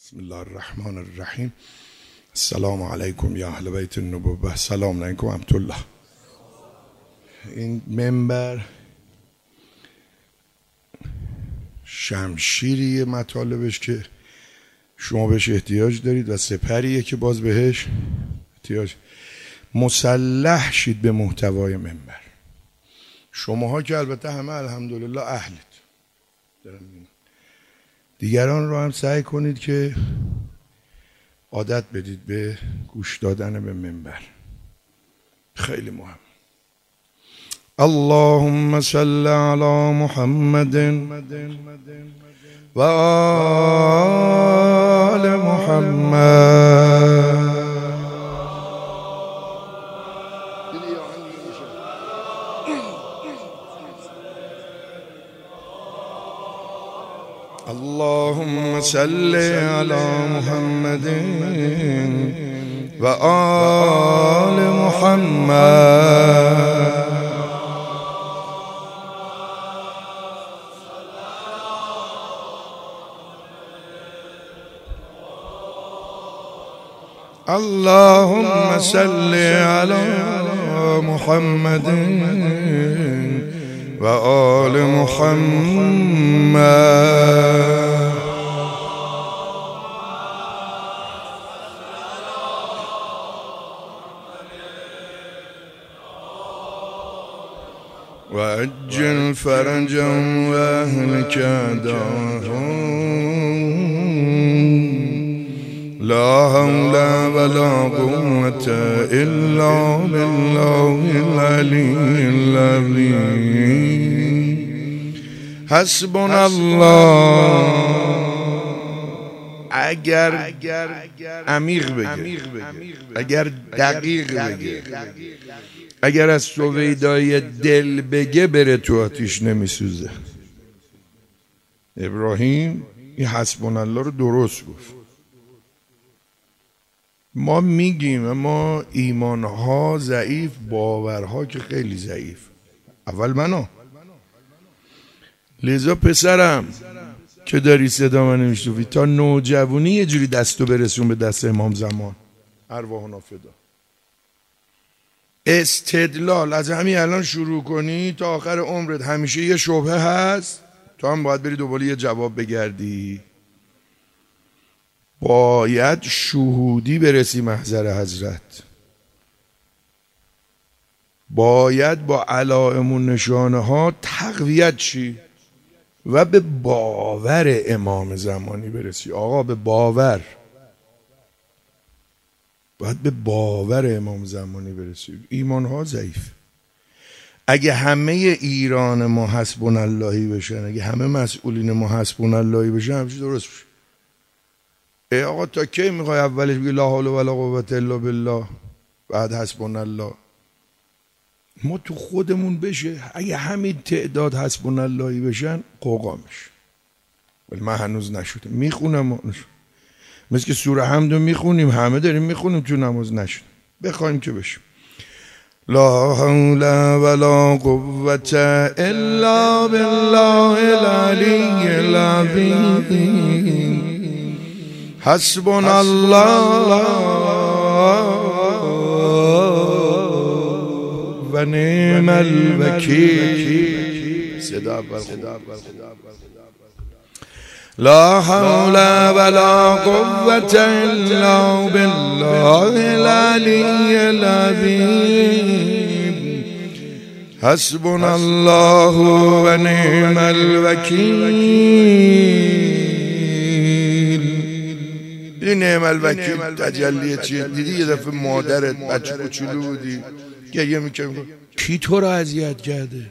بسم الله الرحمن الرحیم. السلام علیکم یا اهل بیت النبوة. سلام علیکم ورحمة الله. این منبر شمشیریه مطالبش که شما بهش احتیاج دارید و سپریه که باز بهش احتیاج. مسلح شید به محتوای منبر. شماها که البته همه الحمدلله اهلید، دیگران رو هم سعی کنید که عادت بدید به گوش دادن به منبر. خیلی مهم. اللهم صل علی محمد و آل محمد. اللهم صل على محمد و آل محمد. اللهم صل على محمد و آل محمد. و عجل فرجا و اهلک لا حول ولا قوة إلا بالله العلي العظيم. حسبنا الله. اگر عمیق بگه، اگر دقیق بگه، اگر از سویدای دل بگه بره تو آتیش نمیسوزه. ابراهیم این حسبنا الله رو درست گفت. ما میگیم اما ایمانها ضعیف، باورها که خیلی ضعیف. اول منو. لذا پسرم که داری صدا من نمیشنوی، تا نوجوانی یه جوری دستو برسون به دست امام زمان، ارواحنا فدا. استدلال از همین الان شروع کنی تا آخر عمرت همیشه یه شبهه هست، تو هم باید بری دوباره یه جواب بگردی. باید شهودی برسی محضر حضرت، باید با علائم و نشانه ها تقویت شی و به باور امام زمانی برسی. آقا به باور، باید به باور امام زمانی برسی. ایمان ها ضعیف. اگه همه ایران ما حسبنا اللهی بشن، اگه همه مسئولین ما حسبنا اللهی بشن، همچه درست بشه. ای آقا تا کی میخوای اولش بگی لا حول ولا قوة الا بالله بعد حسبنا الله؟ ما تو خودمون بشه. اگه همین تعداد حسبنا اللهی بشن قوقامش. ولی من هنوز نشده. میخونم مثل که سوره حمد رو میخونیم، همه داریم میخونیم، تو نماز نشد. بخوایم که بشیم لا حول ولا قوة الا بالله العلی العظیم. حسبنا الله و نعم الوکیل. صدا لا حول ولا قوة الا بالله العلی العظیم. حسبنا الله و نعم الوکیل. این نعم الوکیل تجلیه چیه؟ دیدی یه دفعه مادرت بچه کوچولو بودی گریه میکنه، کی تو رو اذیت کرده؟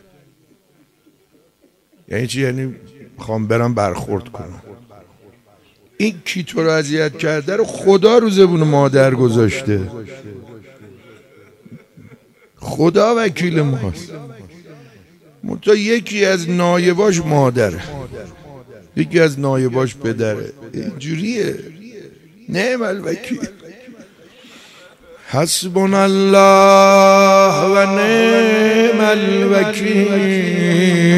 یعنی چی؟ یعنی میخوام برم برخورد کنم. این کی تو رو اذیت کرده رو خدا رو زبون مادر گذاشته. خدا وکیل ماست. منتها یکی از نایباش مادره، یکی از نایباش پدره. اینجوریه. نعم الوکیل. حسبنا الله و نعم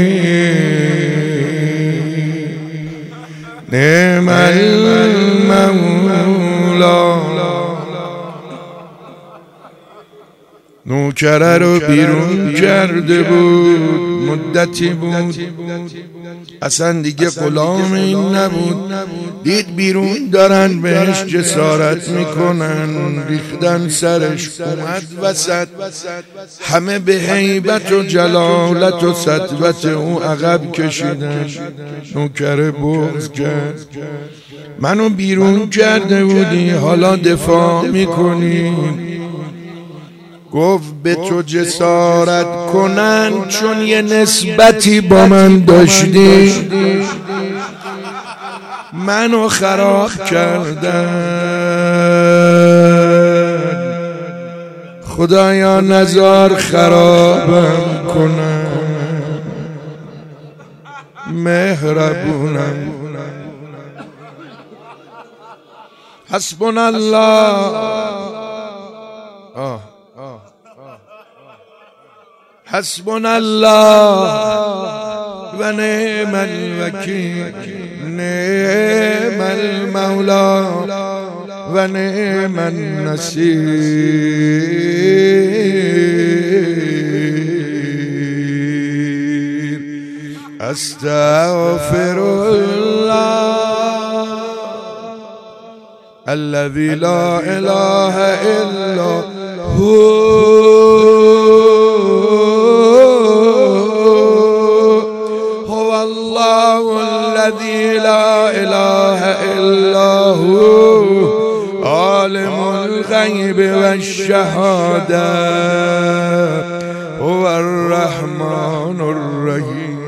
الوکیل. نعم المولى نوکره رو بیرون کرده بود، مدتی بود اصلا دیگه غلام این نبود. دید بیرون دارن بهش جسارت میکنن، ریختن سرش، اومد وسط. همه به هیبت و جلالت و سطوت او عقب کشیدن. نوکره بغض کرد، منو بیرون کرده بودی حالا دفاع میکنی؟ گفت به تو جسارت کنن چون یه نسبتی با من داشتی، منو خراب کردن. خدایا نزار خرابم کنن، مهربونم. حسبنا الله، حسبنا الله و نعم الوکیل، نعم المولا و نعم النصیر. استغفر الله الذي لا اله الا هو، هو الله الذي لا اله الا هو، عالم الغيب والشهاده، هو الرحمن الرحيم.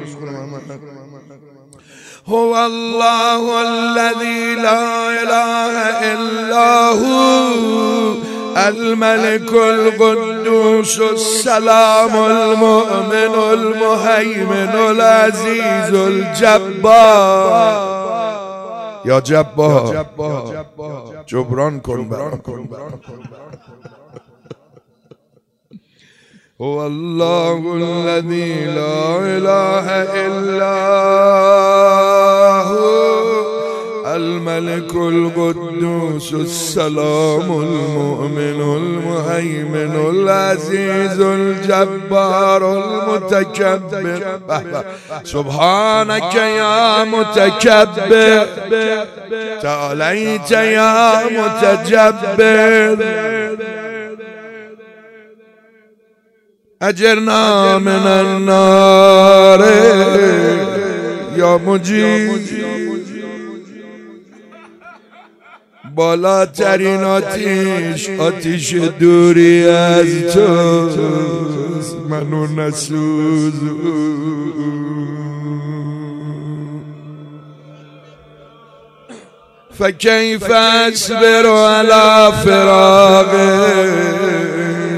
هو الله الذي لا اله الا هو، الملك القدوس السلام المؤمن المهيمن العزيز الجبار. یا جبار جبران کن برام. هو الله الذي لا اله الا هو، الملك القدوس السلام المؤمن المهيمن العزيز الجبار المتكبر. سبحانك يا متكبر، تعاليت يا متجبر، اجرنا من النار یا مجیب. بالاترین آتیش، آتیش دوری از تو، منو نسوز. فکیف اصبر علی فراقه،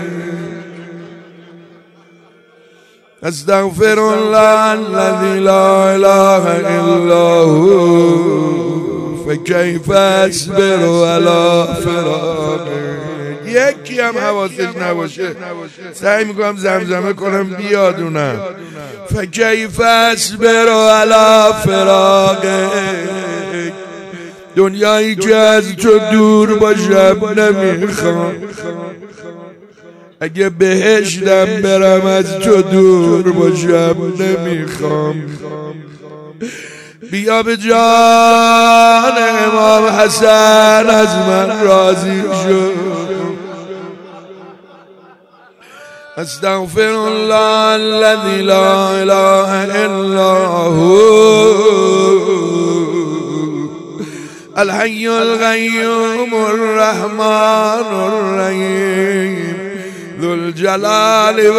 استغفر الله الذي لا اله الا هو، فكيف اصبر على فراقه. یکی هم حواسش نباشه سعی میکنم زمزمه کنم بیادونم. فكيف اصبر على فراقه، دنیایی که از تو دور باشم نمیخوام، اگه بهشتم برم از تو دور باشم نمیخوام. بیا به جان امام حسن از من راضی شو. استغفر الله الذي لا اله الا هو، الحي القيوم الرحمن الرحيم، ذو الجلال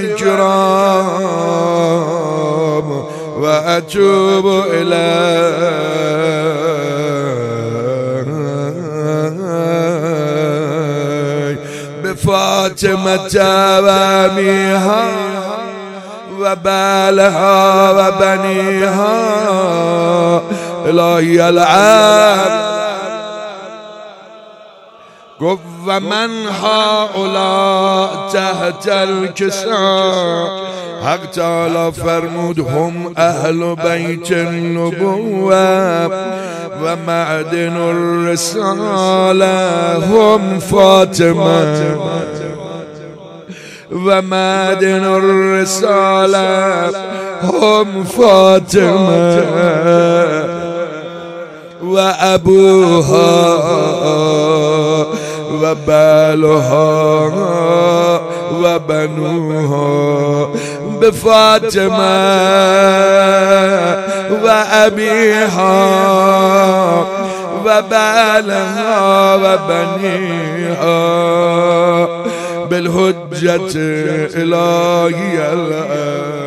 والإكرام، وأتوب إليه بفاطمة وأميها وبالها وبنيها. إلهي العبد گفت و من هؤلاء تحت الکساء، حق تعالی فرمود هم اهل بیت النبوة و معدن الرساله، هم فاطمه. ومعدن الرسالة هم فاطمة وأبوها وبالها وبنوها بفاطمة وأبيها وبالها وبنيها بالحجة الإلهية